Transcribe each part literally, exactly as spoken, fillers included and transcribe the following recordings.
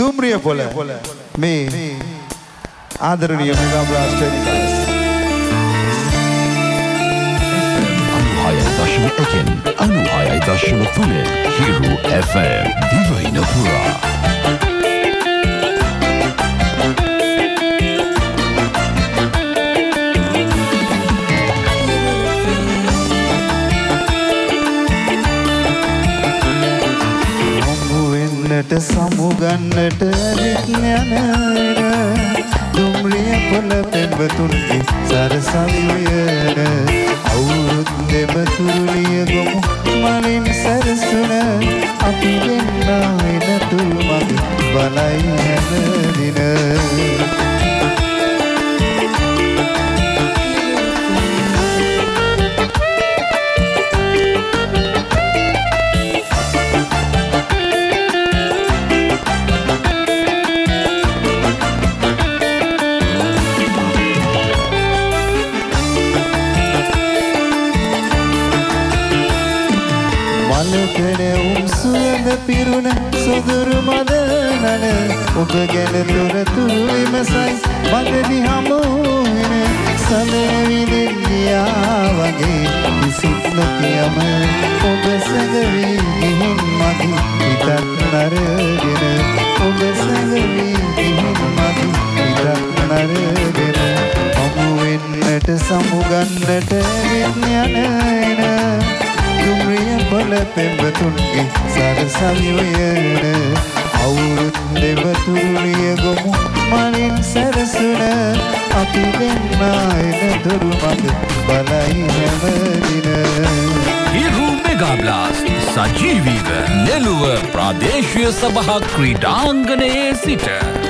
දුම්රිය පොළ මේ ආදරණීය මෙගා බ්ලාස්ටර් නිකාස් අනුහය දශම එකෙන් අනුහය දශම තුනේ හිරු එෆ් එම් දිවයින පුරා සමුගන්නට ඇවිත් යන දුම්රිය පොළ පෙම්වතුන්ගේ සරසවියන අවුරුදු දෙබතුරුලිය ගොමු මලින් සැරසුන අපි දෙන්නා එනතුරු මගේ බලයි හැම දින පිරුණ සොදුරු මදනන ඔබ ගැන තොරතුරු විමසයි මගදි හමුවෙන සලවිදින් ගියා වගේ කිසිත් නොකියම ඔබ සැඟවී ගිහින් මගේ හිතත් නරගෙන ඔබ සැඟවී ගිහින් මගේ හිතත් නරගෙන හමු වෙන්නට සමුගන්නට ඇවිත් යන එන දුම්රිය පොළ පෙම්වතුන්ගේ සරසවියන අවුරුදු දෙබතුරුලිය ගොමු මලින් සැරසුන අපි දෙන්නා එනතුරු මග බලයි හැම දින හිරු මෙගා බ්ලාස්ට් සජීවීව නෙළුව ප්‍රාදේශීය සභා ක්‍රීඩාංගණයේ සිට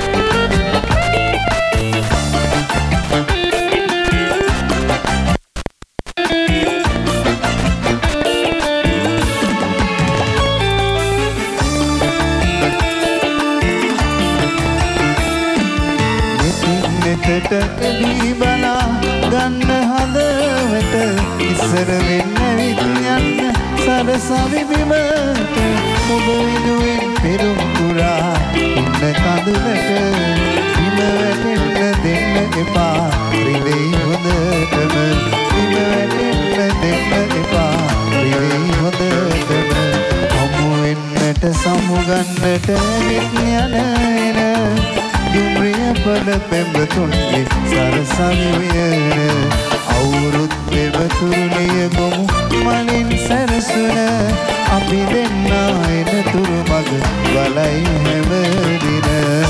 එලි බලා ගන්න හදවට ඉස්සර වෙන්න විත් යන්න සරසවි බිමට ඔබ විදුවෙන් පෙරුම් පුරා ඉන්න කඳුලට බිම වැටෙන්න දෙන්න එපා රිදෙයි හොඳටම බිම වැටෙන්න දෙන්න එපා රිදෙයි හොඳටම හමු වෙන්නට සමුගන්නට විත් යන එන දුම්රිය පොළ පෙම්වතුන්ගේ සරසවියන අවුරුදු දෙබතුරුලිය ගොමු මලින් සැරසුන අපි දෙන්නා එනතුරු මග බලයි හැම දින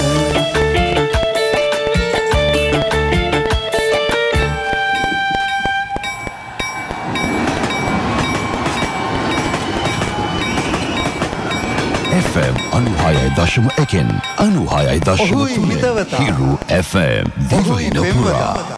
එෆ් එම් අනුහය දශම එකෙන් අනුහය දශම තුනේ හිරු එෆ් එම් දිවයින පුරා